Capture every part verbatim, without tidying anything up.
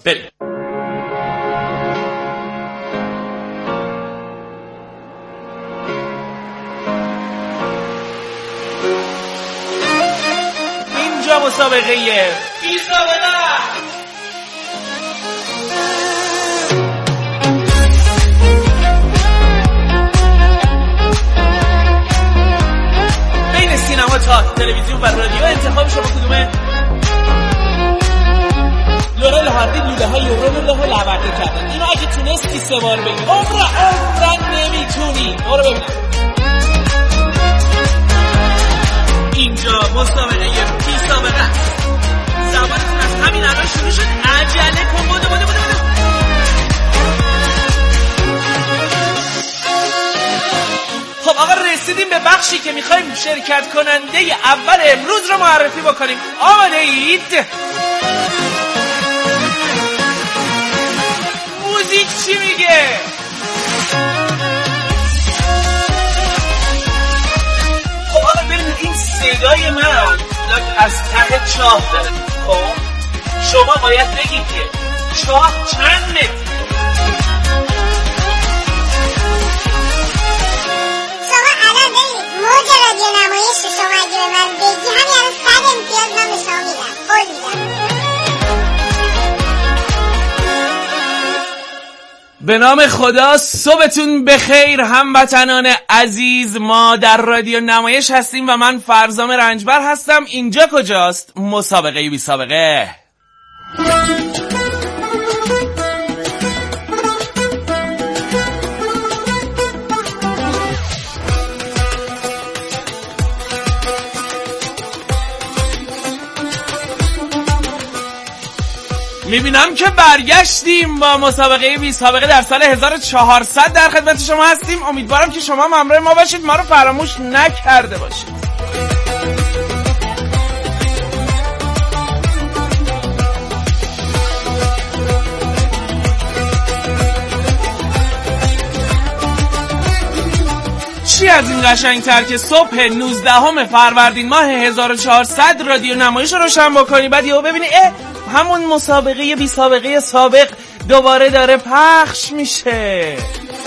بریم. اینجا مسابقه بی سابقه. بین سینما، تئاتر، تلویزیون و رادیو انتخاب شما کدومه؟ لورل هاردی لوله های یورو لوله ها لورده کردن. اینو اگه تونستی سه بار بگی عمر عمرن نمیتونی. برو ببینم. اینجا مسابقه بی سابقه است. زبانتون از همین الان شروع شد. عجله کن. بوده بوده بوده بوده. خب آقا رسیدیم به بخشی که میخوایم شرکت کننده اول امروز رو معرفی بکنیم. آماده اید؟ موزیک چی میگه؟ خب آقا ببینید این صدای من از ته چاه داره. خب شما باید بگید که چاه چند متر؟ شما الان ببینید موج رادیو نمایش شما اگه به من بگی همین الان صد امتیاز من به شما میدم. قول میدم. به نام خدا صبحتون بخیر هموطنان عزیز. ما در رادیو نمایش هستیم و من فرزام رنجبر هستم. اینجا کجاست؟ مسابقه بی سابقه. میبینم که برگشتیم با مسابقه بی سابقه در سال هزار و چهارصد در خدمت شما هستیم. امیدوارم که شما همراه ما باشید، ما رو فراموش نکرده باشید. چی از این قشنگتر که صبح نوزدهم فروردین ماه هزار و چهارصد رادیو نمایش رو روشن بکنی، بعد یهو ببینی اه همون مسابقه بی سابقه سابق دوباره داره پخش میشه.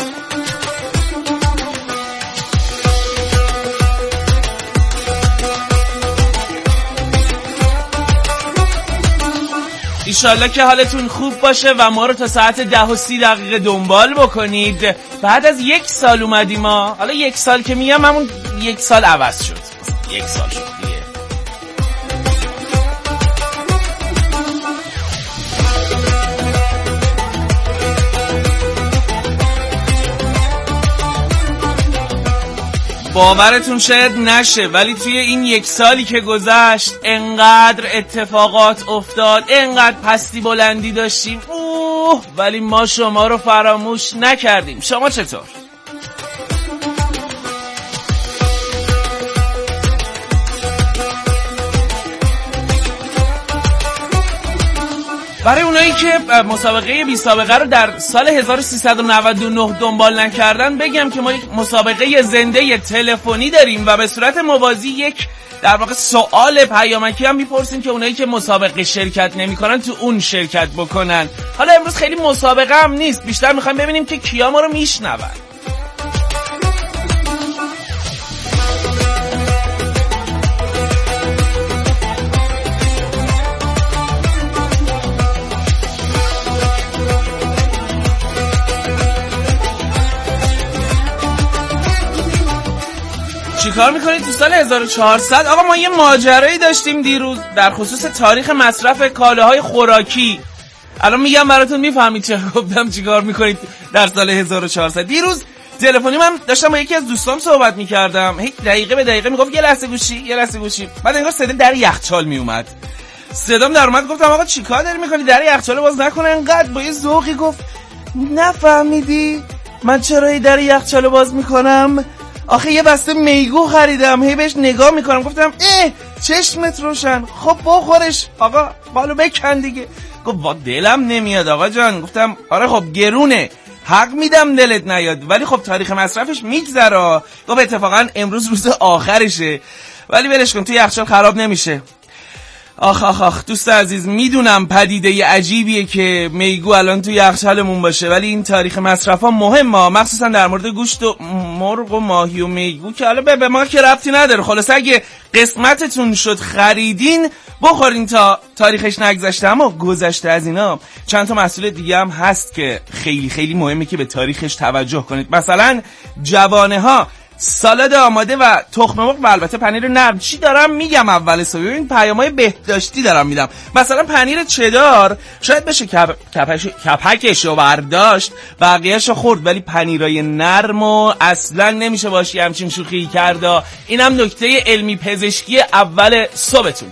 ایشالله که حالتون خوب باشه و ما رو تا ساعت ده و سی دقیقه دنبال بکنید. بعد از یک سال اومدیم ما، حالا یک سال که میگم همون یک سال عوض شد، یک سال شد دیگه. باورتون شاید نشه ولی توی این یک سالی که گذشت انقدر اتفاقات افتاد، انقدر پستی بلندی داشتیم اوه، ولی ما شما رو فراموش نکردیم. شما چطور؟ برای اونایی که مسابقه بی سابقه رو در سال هزار و سیصد و نود و نه دنبال نکردن بگم که ما یک مسابقه زنده تلفنی داریم و به صورت موازی یک در واقع سوال پیامکی هم میپرسیم که اونایی که مسابقه شرکت نمیکنن تو اون شرکت بکنن. حالا امروز خیلی مسابقه هم نیست، بیشتر میخوایم ببینیم که کیا ما رو میشنون. چی کار میکنید تو سال هزار و چهارصد؟ آقا ما یه ماجرایی داشتیم دیروز در خصوص تاریخ مصرف کالاهای خوراکی. الان میگم براتون میفهمید چه گفتم چی کار میکنید در سال هزار و چهارصد. دیروز تلفنی من داشتم با یکی از دوستام صحبت میکردم، هی دقیقه به دقیقه میگفت یه لحظه گوشی یه لحظه گوشی، بعد انگار صدا در یخچال میومد. صدام در اومد، گفتم آقا چی کار داری میکنی؟ در یخچال باز نکنه. انقدر با یه ذوقی گفت نفهمیدی من چرا در یخچال باز میکنم؟ آخه یه بسته میگو خریدم، هی بهش نگاه میکنم. گفتم اه چشمت روشن، خب بخورش آقا، بالو بکن دیگه. گفت با دلم نمیاد آقا جان. گفتم آره خب گرونه، حق میدم دلت نیاد، ولی خب تاریخ مصرفش میگذره. گفت اتفاقا امروز روز آخرشه، ولی ولش کن، توی یخچال خراب نمیشه. آخ آخ آخ دوست عزیز، میدونم پدیده عجیبیه که میگو الان تو یخچالمون باشه، ولی این تاریخ مصرف ها مهمه، مخصوصا در مورد گوشت و مرغ و ماهی و میگو که حالا به ما که ربطی نداره. خلاص اگه قسمتتون شد خریدین بخورین تا تاریخش نگذشته. اما گذشته از اینا چند تا مسئله دیگه هم هست که خیلی خیلی مهمه که به تاریخش توجه کنید. مثلا جوانه ها سالاد آماده و تخم مرغ و البته پنیر نرم. چی دارم میگم اول صبح؟ این پیامای بهداشتی دارم میدم. مثلا پنیر چدار شاید بشه کپ... کپش... کپکشو برداشت بقیهشو خورد، ولی پنیرای نرمو اصلا نمیشه باشی همچین شوخی کرد. اینم نکته علمی پزشکی اول صبحتون.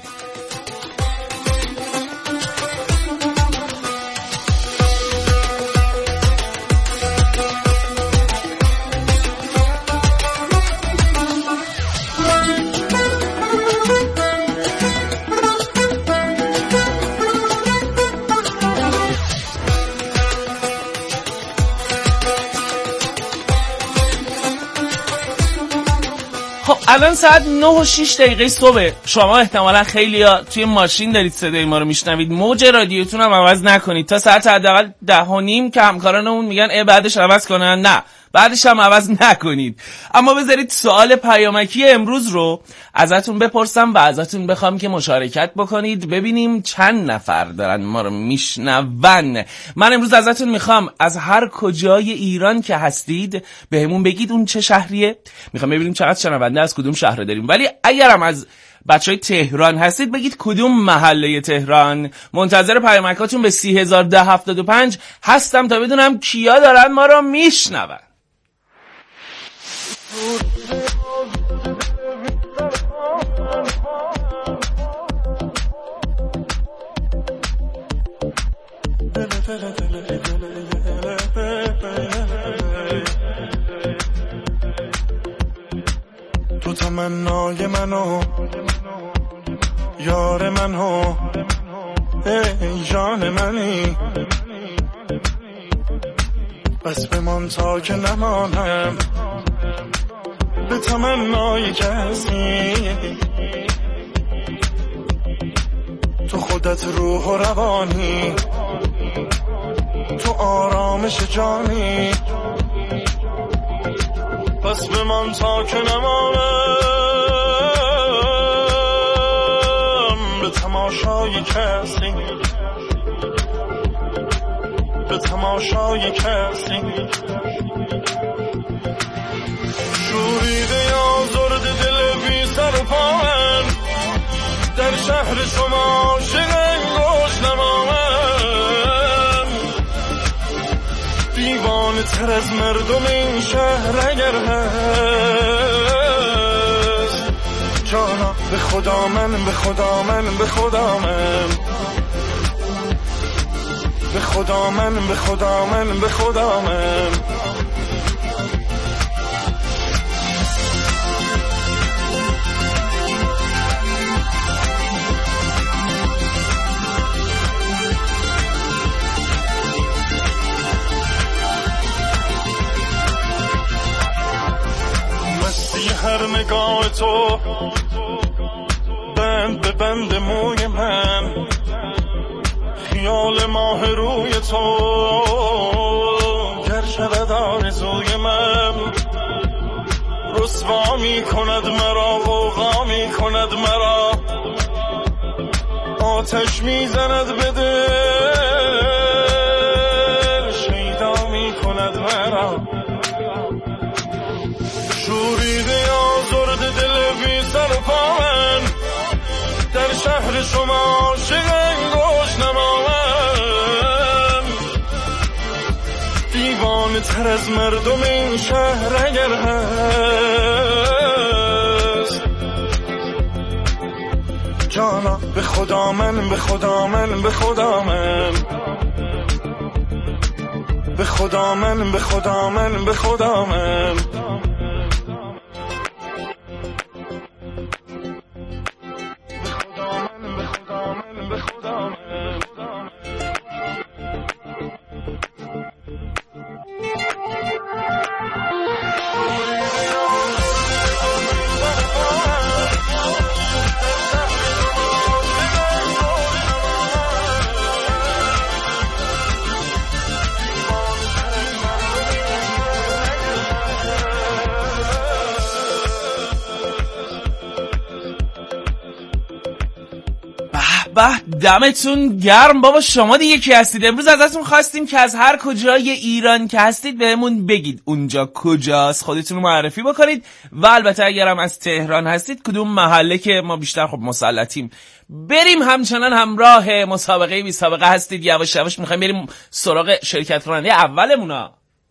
خب الان ساعت نه و شش دقیقه صبح. شما احتمالا خیلی ها توی ماشین دارید صدای ما رو میشنوید. موج رادیوتون هم عوض نکنید تا ساعت حداقل ده و نیم که همکارانمون میگن ای بعدش عوض کنن. نه، بعدش هم عوض نکنید. اما بذارید سوال پیامکی امروز رو ازتون بپرسم و ازتون بخوام که مشارکت بکنید، ببینیم چند نفر دارن ما رو میشنون. من امروز ازتون میخوام از هر کجای ایران که هستید بهمون بگید اون چه شهریه. میخوام ببینیم چقدر شنونده از کدوم شهر داریم. ولی اگرم از بچهای تهران هستید بگید کدوم محله تهران. منتظر پیامکاتون به سی هزار ده هفتاد و پنج هستم تا بدونم کیا دارن ما رو میشنون. تو تمنای منو یار منو ای جان منی، بس بمان تا که نمانم به تمنای کسی. تو خودت روح و روانی، تو آرامش جانی، پس بمان تا که نمانم به تماشای کسی، به تماشای کسی. شوریده یا زرد دل بی سر و پا من، در شهر شما عاشق گوش نما من، دیوانه تر از مردم این شهر اگر هست. جانا به خدا من، به خدا من، به خدا من، به خدا من، به خدا من، به خدا من. هر نگاه تو بند به بند موی من، خیال ماه روی تو گر شود آرزوی من، رسوا می کند مرا، غوغا می کند مرا، آتش می زند به دل، شیدا می کند مرا. شوریده آزرد دل بی سر و پا من، در شهر شما عاشق گوش نما من، دیوانه تر از مردم این شهر اگر هست. جانا به خدا من، به خدا من، به خدا من، به خدا من، به خدا من، به خدا من. به دمتون گرم بابا. شما دیگه کی هستید؟ امروز ازتون خواستیم که از هر کجای ایران که هستید بهمون بگید اونجا کجاست، خودتون رو معرفی بکنید و البته اگرم از تهران هستید کدوم محله که ما بیشتر خب مسلطیم بریم. همچنان همراه مسابقه بی سابقه هستید. یواش یواش میخوایم بریم سراغ شرکت کننده اولمونا.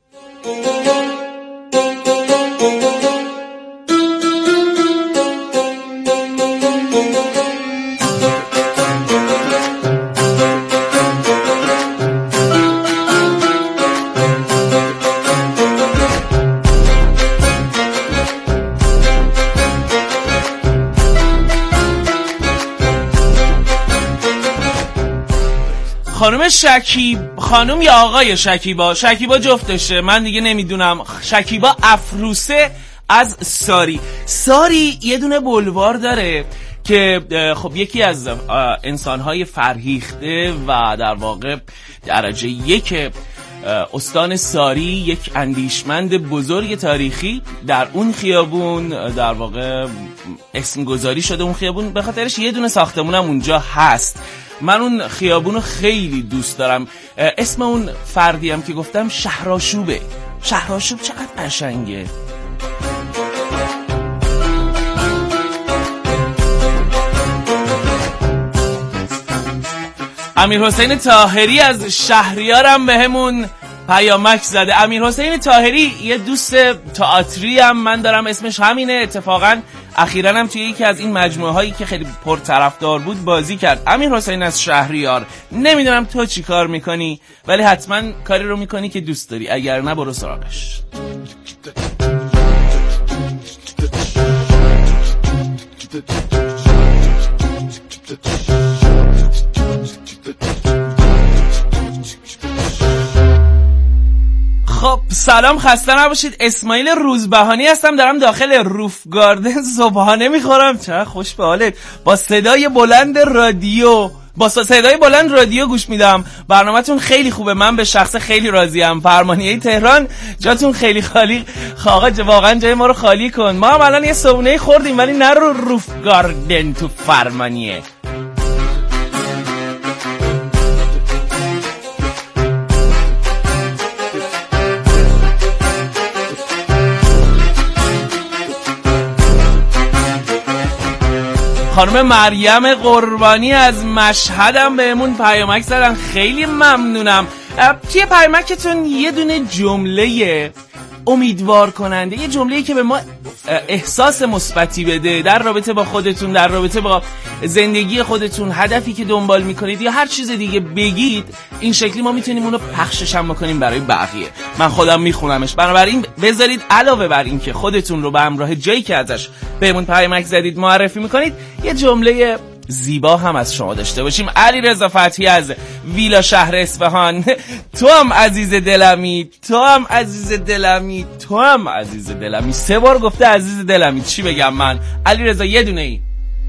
خانم شکیب، خانم یا آقای شکیبا؟ شکیبا جفتشه، من دیگه نمیدونم. شکیبا افروسه از ساری. ساری یه دونه بلوار داره که خب یکی از انسانهای فرهیخته و در واقع درجه یک استان ساری، یک اندیشمند بزرگ تاریخی در اون خیابون در واقع اسم گذاری شده. اون خیابون به خاطرش یه دونه ساختمونم اونجا هست. من اون خیابونو خیلی دوست دارم. اسم اون فردی هم که گفتم شهرآشوبه. شهرآشوب چقدر قشنگه. امیرحسین طاهری از شهریارم بهمون پیامک زده. امیرحسین طاهری یه دوست تئاتری هم من دارم، اسمش همینه. اتفاقا اخیراً هم توی یکی از این مجموعه هایی که خیلی پرطرفدار بود بازی کرد. امیرحسین از شهریار، نمیدونم تو چی کار میکنی ولی حتما کاری رو میکنی که دوست داری، اگر نه برو سراغش. خب سلام، خسته نباشید. اسماعیل روزبهانی هستم، دارم داخل روف گاردن صبحانه میخورم. چه خوش به حالت. با صدای بلند رادیو با صدای بلند رادیو گوش میدم. برنامه‌تون خیلی خوبه، من به شخص خیلی راضیم. فرمانیه تهران جاتون خیلی خالی. آقا واقعا جای ما رو خالی کن. ما هم الان یه صبحونه خوردیم ولی نه رو روف گاردن تو فرمانیه. خانم مریم قربانی از مشهدم بهمون پیامک زدن، خیلی ممنونم. توی پیامکتون یه دونه جمله امیدوار کننده، یه جمله‌ای که به ما احساس مثبتی بده در رابطه با خودتون، در رابطه با زندگی خودتون، هدفی که دنبال میکنید یا هر چیز دیگه بگید. این شکلی ما میتونیم اونو پخشش هم بکنیم برای بقیه. من خودم میخونمش. بنابراین بذارید علاوه بر این که خودتون رو به همراه جایی که ازش بهمون پیامک زدید معرفی میکنید، یه جمله زیبا هم از شما داشته باشیم. علیرضا فتحی از ویلا شهر اصفهان، تو هم عزیز دلمی، تو هم عزیز دلمی، تو هم عزیز دلمی. سه بار گفته عزیز دلمی، چی بگم من؟ علیرضا یه دونه ای.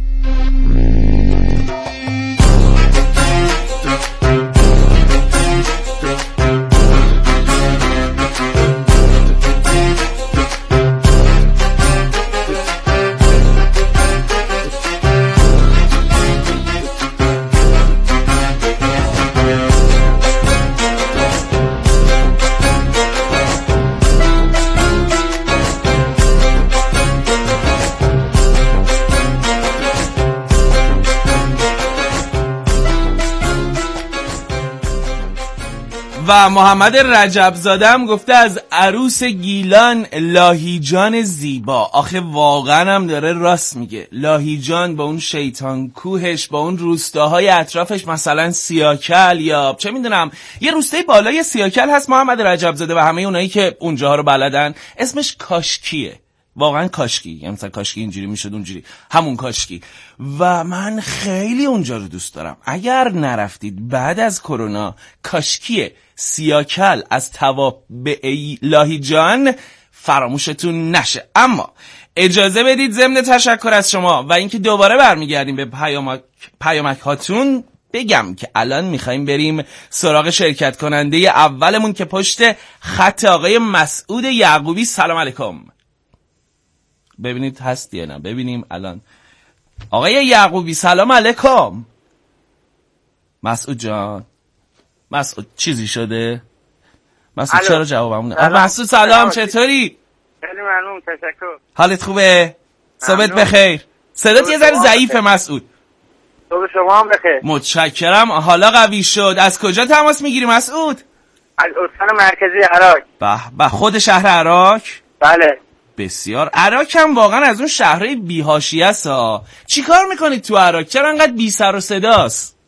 و محمد رجب زادم گفته از عروس گیلان لاهیجان زیبا. آخه واقعا هم داره راست میگه. لاهیجان با اون شیطان کوهش، با اون روستاهای اطرافش، مثلا سیاکل یا چه میدونم یه روستای بالای سیاکل هست محمد رجب زاده و همه اونایی که اونجاها رو بلدن، اسمش کاشکیه. واقعا کاشکی، یعنی مثلا کاشکی اینجوری میشد اونجوری، همون کاشکی. و من خیلی اونجا رو دوست دارم. اگر نرفتید بعد از کرونا، کاشکی سیاکل از توابع لاهیجان فراموشتون نشه. اما اجازه بدید ضمن تشکر از شما و اینکه دوباره برمیگردیم به پیامک پیامک هاتون بگم که الان میخوایم بریم سراغ شرکت کننده اولمون که پشت خط آقای مسعود یعقوبی. سلام علیکم. ببینید هست یا نه؟ ببینیم الان. آقای یعقوبی سلام علیکم. مسعود جان، مسعود چیزی شده؟ مسعود چرا جوابمون نه؟ مسعود سلام، چطوری؟ خیلی ممنون، تشکر. حالت خوبه؟ صبحت بخیر. صدات یه ذره ضعیفه مسعود. صبح شما هم بخیر. متشکرم. حالا قوی شد. از کجا تماس میگیری مسعود؟ از استان مرکزی عراق. به به، خود شهر عراق؟ بله. بسیار. عراق هم واقعا از اون شهرهای بی‌حاشیه است ها. چیکار میکنید تو عراق؟ چرا انقدر بی سر و صداست؟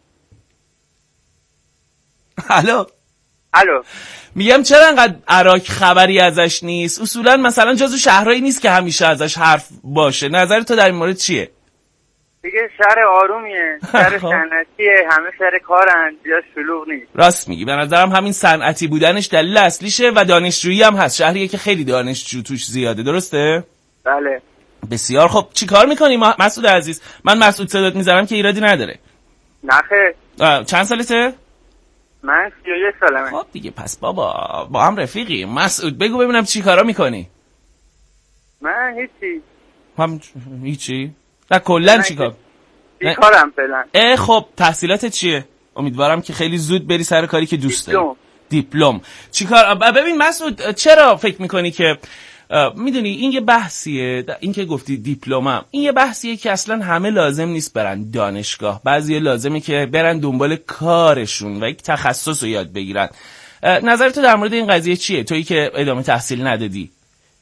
الو. الو. میگم چرا انقدر عراق خبری ازش نیست؟ اصولا مثلا جزو شهرهایی نیست که همیشه ازش حرف باشه. نظر تو در این مورد چیه؟ دیگه شهر آرومیه، شهر صنعتیه، همه سر کارن، زیاد شلوغ نیست. راست میگی. به نظرم همین صنعتی بودنش دلیل اصلیشه و دانشجویی هم هست. شهریه که خیلی دانشجو توش زیاده. درسته؟ بله. بسیار خب. چی کار میکنی مسعود عزیز؟ من مسعود صدات میذارم که ایرادی نداره. نخه. چند سالته؟ من سی و یک سالمه. خب دیگه پس بابا با هم رفیقی. مسعود بگو ببینم چی کارا میکنی؟ من هیچی. هم هیچی؟ نه کلن چی کار؟ چی کارم فعلا. اه خب تحصیلاتت چیه؟ امیدوارم که خیلی زود بری سر کاری که دوست داری. دیپلم. دیپلم. چی کار؟ ببین مسعود چرا فکر میکنی که میدونی این یه بحثیه، این که گفتی دیپلمم، این یه بحثیه که اصلا همه لازم نیست برن دانشگاه. بعضی لازمه که برن دنبال کارشون و یک تخصص رو یاد بگیرن. نظر تو در مورد این قضیه چیه؟ تویی که ادامه تحصیل ندادی.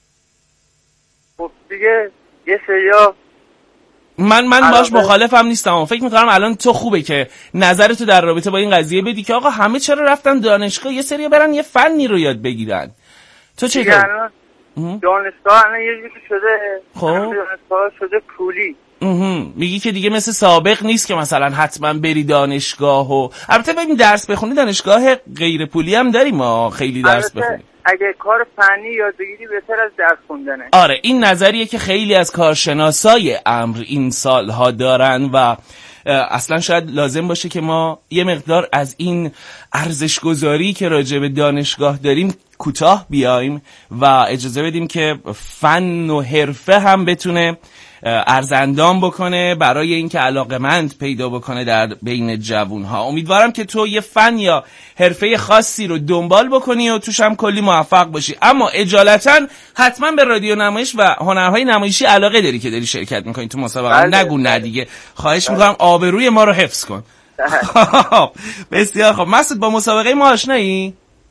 خب دیگه یه سریا من من باش مخالفم نیستم. فکر میکنم الان تو خوبه که نظرتو در رابطه با این قضیه بدی که آقا همه چرا رفتن دانشگاه، یه سری برن یه فنی رو یاد بگیرن. تو چه کار؟ دانشگاه الان یه جوری شده، خب دانشگاه شده پولی. میگی که دیگه مثل سابق نیست که مثلا حتما بری دانشگاه. و البته ببین درس بخونی دانشگاه غیر پولی هم داریم، ما خیلی درس بخونی. اگه کار فنی یاد بگیری بهتر از درس خوندنه. آره این نظریه که خیلی از کارشناسای امر این سالها دارن و اصلا شاید لازم باشه که ما یه مقدار از این ارزش‌گذاری که راجع به دانشگاه داریم کوتاه بیایم و اجازه بدیم که فن و حرفه هم بتونه ارزندام بکنه برای اینکه علاقمند پیدا بکنه در بین جوانها. امیدوارم که تو یه فن یا حرفه خاصی رو دنبال بکنی و توش هم کلی موفق باشی. اما اجالتا حتما به رادیو نمایش و هنرهای نمایشی علاقه داری که داری شرکت میکنی تو مسابقه. نگو نه دیگه. خواهش میکنم آبروی ما رو حفظ کن. بسیار خب. مسعود با مسابقه ما آشنایی؟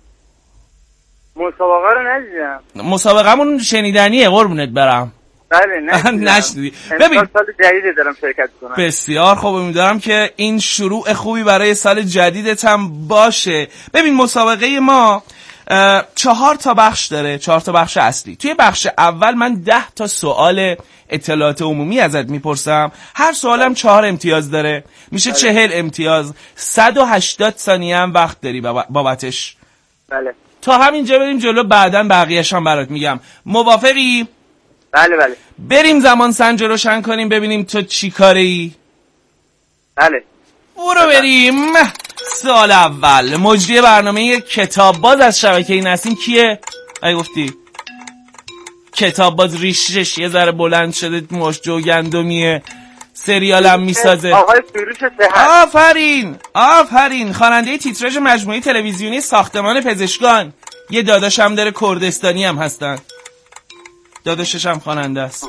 مسابقه رو ندیدم. مسابقه‌مون شنیدنیه قربونت برم. بله نه نشنیدی. ببین سال جدید دارم شرکت کنم. بسیار خوب. امیدوارم که این شروع خوبی برای سال جدیدت هم باشه. ببین مسابقه ما چهار تا بخش داره، چهار تا بخش اصلی. توی بخش اول من ده تا سوال اطلاعات عمومی ازت میپرسم. هر سوالم چهار امتیاز داره، میشه بله. چهل امتیاز. صد و هشتاد ثانیه هم وقت داری بابتش. بله. تا همینجا بریم جلو، بعداً بقیه‌اش هم برات میگم. موافقی؟ بله بله. بریم زمان سنج رو روشن کنیم ببینیم تو چی کاری؟ بله. برو بریم. سال اول. مجری برنامه کتاب باز از شبکه نسیم کیه؟ ای گفتی کتاب باز ریشش یه ذره بلند شده، مش جوگندمیه، سریالم میسازه. آقای سروش صحت. آفرین آفرین. خواننده تیتراژ مجموعه تلویزیونی ساختمان پزشکان. یه داداش هم داره کردستانی هم هستن. داداشش هم خواننده است.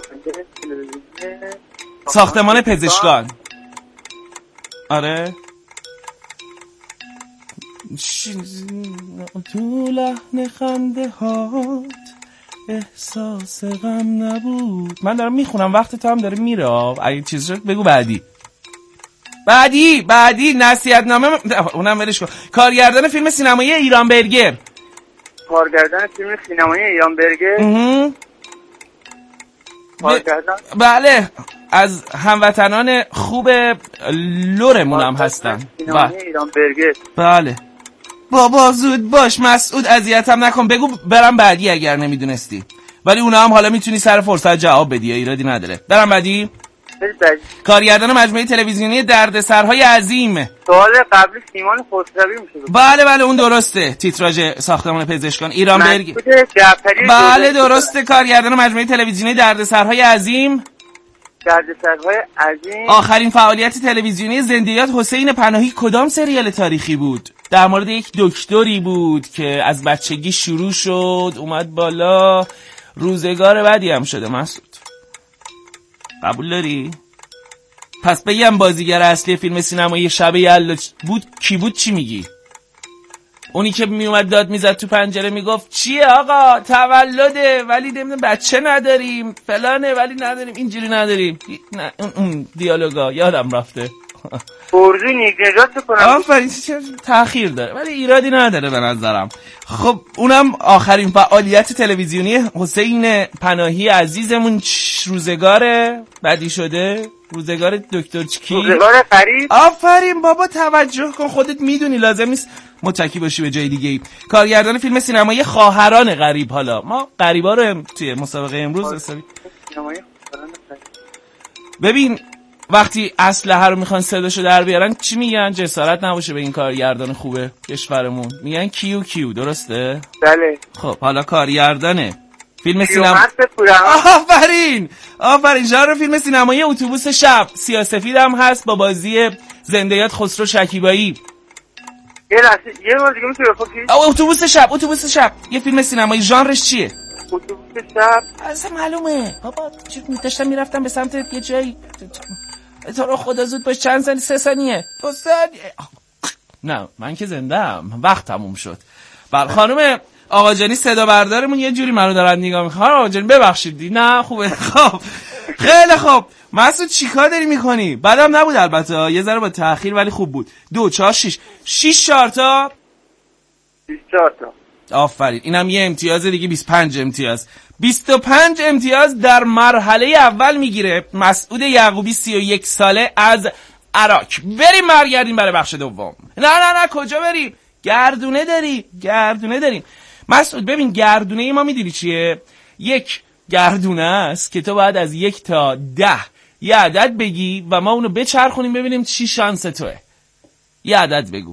ساختمان پزشکان. آره تو لحن خنده هات احساس غم نبود. من دارم میخونم وقت تو هم داره میره. اگه چیز شد بگو بعدی بعدی بعدی نصیحتنامه اونم ولش کن. کارگردان فیلم سینمایی ایران برگر. کارگردان فیلم سینمایی ایران برگر. ب... بله از هموطنان خوب لورمون هم هستن. ایران برگر. بله بابا زود باش مسعود، اذیتم نکن. بگو برم بعدی اگر نمیدونستی، ولی اونا هم حالا میتونی سر فرصت جواب بدی، ایرادی نداره. برم بعدی. کارگردان مجموعه تلویزیونی دردسرهای عظیم. سوال قبلی سیمان خسروی میشه. بله بله اون درسته. تیتراژ ساختمان پزشکان ایران برگ. بله درسته. کارگردان مجموعه تلویزیونی دردسرهای عظیم. دردسرهای عظیم. آخرین فعالیت تلویزیونی زندیات حسین پناهی کدام سریال تاریخی بود؟ در مورد یک دکتری بود که از بچگی شروع شد اومد بالا، روزگار بعدی هم شده. مسعود قبول داری؟ پس بگم بازیگر اصلی فیلم سینمایی شب یلدا بود کی بود؟ چی میگی؟ اونی که میومد داد میزد تو پنجره میگفت چیه آقا تولده ولی نمیدونم بچه نداریم، فلانه ولی نداریم، اینجوری نداریم. نه اون دیالوگا یادم رفته. برزوی نیک نجات بکنم. آفرین، تأخیر داره ولی ایرادی نداره به نظرم. خب اونم آخرین فعالیت تلویزیونی حسین پناهی عزیزمون روزگار بعدی شده، روزگار دکتر چکی، روزگار قریب. آفرین بابا توجه کن، خودت میدونی لازم نیست متکی باشی به جای دیگه ای. کارگردان فیلم سینمایی خواهران غریب. حالا ما غریبا رو توی مسابقه امروز حسابی ببین وقتی اسلحه رو میخوان صداشو در بیارن چی میگن؟ جسارت نباشه به این کارگردان خوبه کشورمون میگن کیو کیو، درسته؟ بله. خب حالا کارگردانه فیلم سینما. آفرین آفرین ژانر فیلم سینمایی اتوبوس شب، سیاه‌سفید هم هست با بازی زندیات خسرو شکیبایی. یه لحظه یه بار دیگه میتونی بپرسی؟ اتوبوس شب، اتوبوس شب یه فیلم سینمایی، ژانرش چیه؟ اتوبوس شب اصلا معلومه بابا، چی می‌داشتم میرفتم به سمت یه جایی. تو رو خدا زود باش، چند ثانیه؟ سه ثانیه، دو ثانیه. نه من که زنده‌ام، وقت تموم شد. بله خانم آقاجانی صدا بردارمون یه جوری منو دارن نگاه می‌کنن. آقاجانی ببخشید دی. نه خوبه. خب خیلی خوب مسعود چیکار داری می‌کنی؟ بعدم نبود البته، یه ذره با تأخیر ولی خوب بود. دو چهار شش شش چهار تا بیست و چهار تا. آفرین، اینم یه امتیاز دیگه، بیست و پنج امتیاز. بیست و پنج امتیاز در مرحله اول میگیره مسعود یعقوبی، سی و یک ساله از عراق. بریم برگردیم برای بخش دوم. نه نه نه کجا بریم؟ گردونه داری، گردونه داریم. مسعود ببین گردونه ما میدونی چیه؟ یک گردونه است که تو باید از یک تا ده یه عدد بگی و ما اونو بچرخونیم ببینیم چی شانس توه. یه عدد بگو.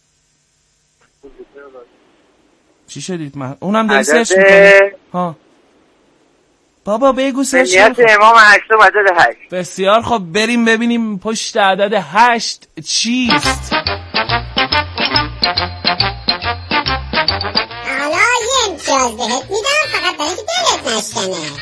چی شدید؟ من اونم داری سرچ میکنی؟ ها بابا بگو سرچ نیت امام هشتم عدد هشت. بسیار خب بریم ببینیم پشت عدد هشت چیست. حالا یه امتیاز بهت میدم فقط برای که دلت نشکنه.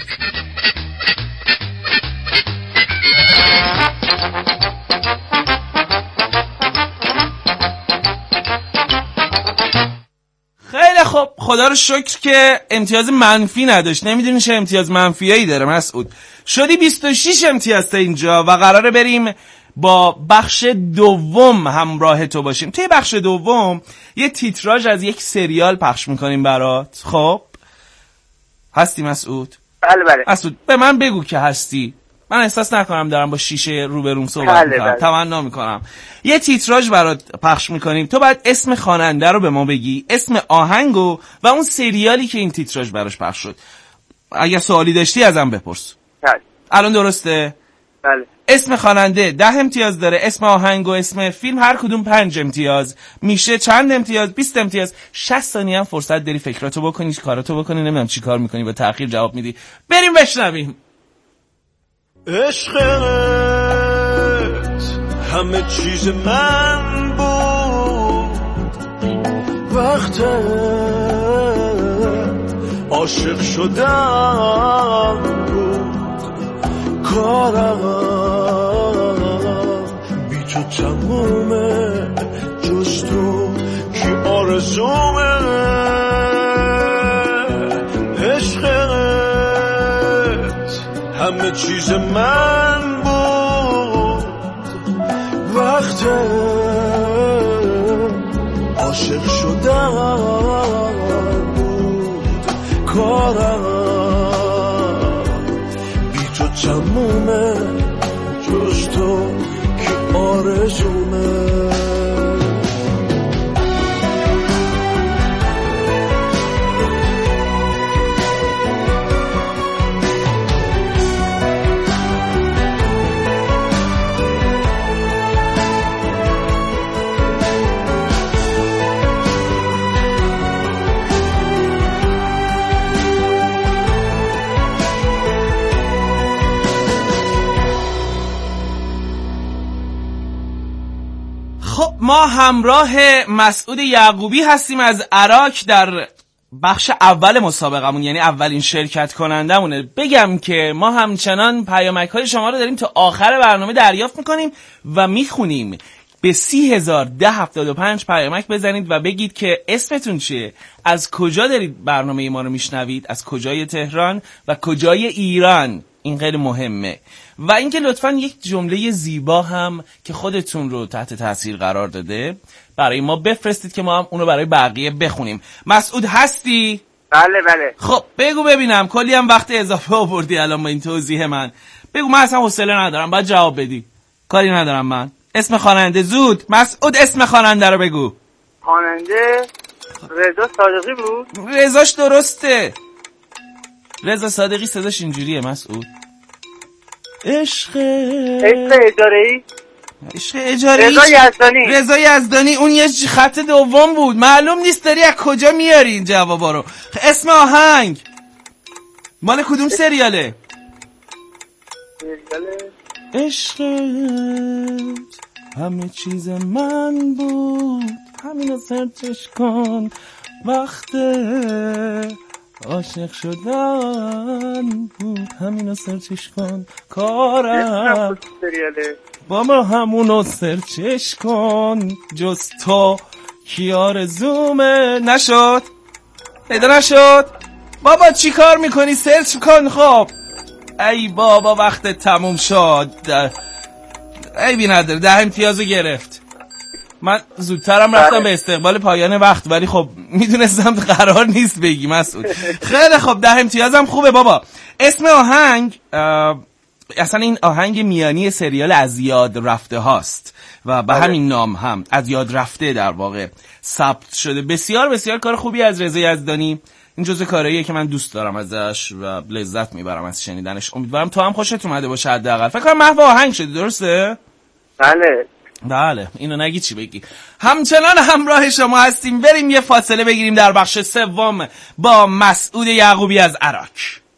خیلی خب خدا رو شکر که امتیاز منفی نداشت. نمیدونی چه امتیاز منفیایی داره مسعود. شدی بیست و شش امتیاز تا اینجا و قراره بریم با بخش دوم همراه تو باشیم. توی بخش دوم یه تیتراژ از یک سریال پخش میکنیم برات. خب هستی مسعود؟ بله بله. مسعود به من بگو که هستی. من احساس نکنم دارم با شیشه روبروم صحبت بله میکنم. بله. تمنا میکنم. یه تیتراژ برات پخش میکنیم. تو باید اسم خواننده رو به ما بگی، اسم آهنگو و اون سریالی که این تیتراژ براش پخش شد. اگه سوالی داشتی ازم بپرس. بله. الان درسته؟ بله. اسم خواننده ده امتیاز داره، اسم آهنگ و اسم فیلم هر کدوم پنج امتیاز. میشه چند امتیاز؟ بیست امتیاز. شصت ثانیه هم فرصت داری فکراتو بکنی، کاراتو بکنی. نمیدونم چی کار میکنی، با تأخیر جواب میدی. بریم بشنویم. عشقت همه چیز من بود، وقت عاشق شدم بود، کارم بی تو تمومه، جز تو کی آرزومه. عشقت همه چیز من بود، وقت عاشق شدم بود، کارم بی تو تمومه، جز تو که آرزومه. ما همراه مسعود یعقوبی هستیم از عراق در بخش اول مسابقمون، یعنی اولین شرکت کنندمونه. بگم که ما همچنان پیامک های شما رو داریم تا آخر برنامه دریافت میکنیم و میخونیم. به سی هزار ده هفتاد و پنج پیامک بزنید و بگید که اسمتون چیه، از کجا دارید برنامه ما رو میشنوید، از کجای تهران و کجای ایران، این خیلی مهمه. و اینکه لطفاً یک جمله زیبا هم که خودتون رو تحت تاثیر قرار داده برای ما بفرستید که ما هم اونو برای بقیه بخونیم. مسعود هستی؟ بله بله. خب بگو ببینم، کلی هم وقت اضافه آوردی الان با این توضیح من. بگو، من اصلا حوصله ندارم، باید جواب بدی، کاری ندارم من. اسم خواننده زود. مسعود اسم خواننده رو بگو. خواننده رضا صادقی بود. رضاش درسته. رضا صادقی صداش اینجوریه مسعود. عشق عشق اجاره‌ای. عشق اجاره‌ای. رضا یزدانی. رضا یزدانی اون یه خط دوم بود. معلوم نیست داری از کجا میاری این جوابا رو. اسم آهنگ مال کدوم سریاله؟ سریاله عشقت همه چیز من بود، همینو سرچش کن، وقت عاشق شدن بود، همینو سرچش کن، کارم بابا همونو سرچش کن، جز تو کی آرزومه. نشد؟ پیدا نشد؟ بابا چی کار میکنی؟ سرچ کن. خب ای بابا وقت تموم شد. ای بی نداره، ده امتیازو گرفت. من زودترم رفتم به استقبال پایان وقت، ولی خب میدونستم قرار نیست بگی مسعود. خیلی خب ده امتیازم خوبه بابا. اسم آهنگ اصلا این آهنگ میانی سریال از یاد رفته هاست و به همین نام هم از یاد رفته در واقع ثبت شده. بسیار بسیار کار خوبی از رضا یزدانی. این جزء کارهاییه که من دوست دارم ازش و لذت میبرم از شنیدنش. امیدوارم تو هم خوشت اومده باشه حداقل. فکر کنم محو آهنگ شدی، درسته؟ بله بله، اینو نگی چی بگی. همچنان همراه شما هستیم. بریم یه فاصله بگیریم در بخش سوم با مسعود یعقوبی از عراق.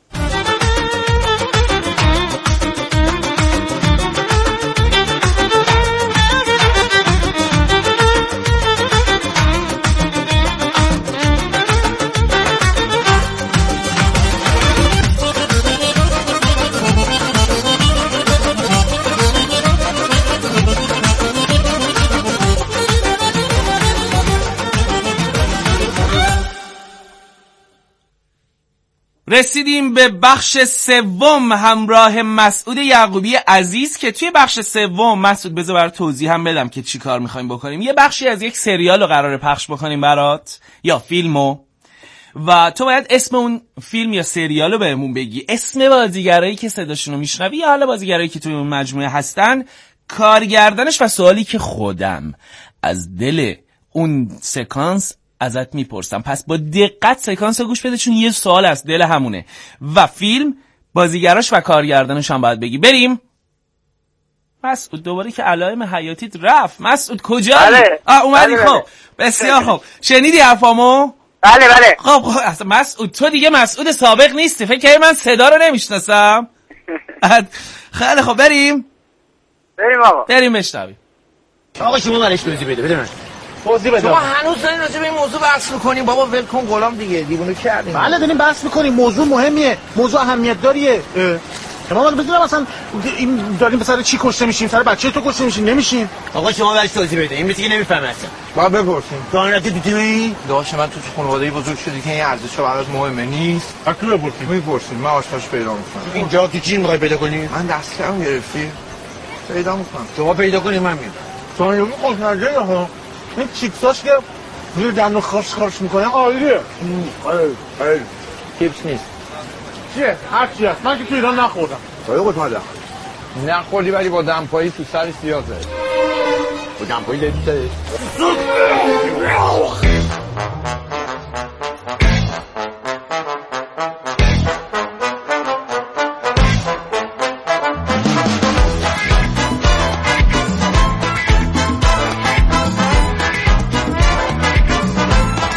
رسیدیم به بخش سوم همراه مسعود یعقوبی عزیز که توی بخش سوم مسعود بذار برات توضیح هم بدم که چی کار میخوایم بکنیم. یه بخشی از یک سریال رو قراره پخش بکنیم برات یا فیلمو و تو باید اسم اون فیلم یا سریال رو بهمون بگی، اسم بازیگرایی که صداشون رو میشنوی یا حالا بازیگرایی که توی اون مجموعه هستن، کارگردانش و سوالی که خودم از دل اون سکانس ازت میپرسم. پس با دقت سکانس رو گوش بده چون یه سوال از دل همونه و فیلم، بازیگراش و کارگردانش هم باید بگی. بریم. مسعود دوباره که علائم حیاتیت رفت. مسعود کجایی؟ بله. آه اومدی. بله خب بله. بسیار خوب. شنیدی حرفامو؟ بله بله. خب خب اصلا مسعود تو دیگه مسعود سابق نیستی. فکر کنی من صدا رو نمیشناسم؟ خیلی خب بریم. بریم آقا. بریم بشنویم. آقا شما برش توضیح بده بده من. توضیح بده. شما هنوز دارین راجع به این موضوع بحث می‌کنین؟ بابا ول کن غلام دیگه، دیوونه کردین. بله داریم بحث می‌کنیم، موضوع مهمیه، موضوع اهمیت داریه. شما من بدونم مثلا این داریم به سر چی کشته میشیم؟ سر بچه تو کشته میشیم نمیشیم؟ آقا شما برش توضیح بده. این میگه نمیفهمه اصلا. با بپرسیم. دانت دیدی؟ داش من تو خانواده بزرگ شدی که این ارزشا برات مهمه نیست. اصلا بپرسیم. میپرسیم، من آشناش پیدا می‌کنم. اینجا تو چی می‌خوای پیدا کنی؟ من دستکم گرفتی. پیدا می‌کنم. شما پیدا کنی من میام. سانیومی خوشمزه ها. این چیپساش که روی دندون خاص خاص میکنه عالیه. آره آره چیپس نیست. چیه؟ هر چی هست. من که تو ایران نخوردم. خیلی خوشمزه. نخوردی ولی با دمپایی تو سر سیاه زد. با دمپایی داری تو سرش؟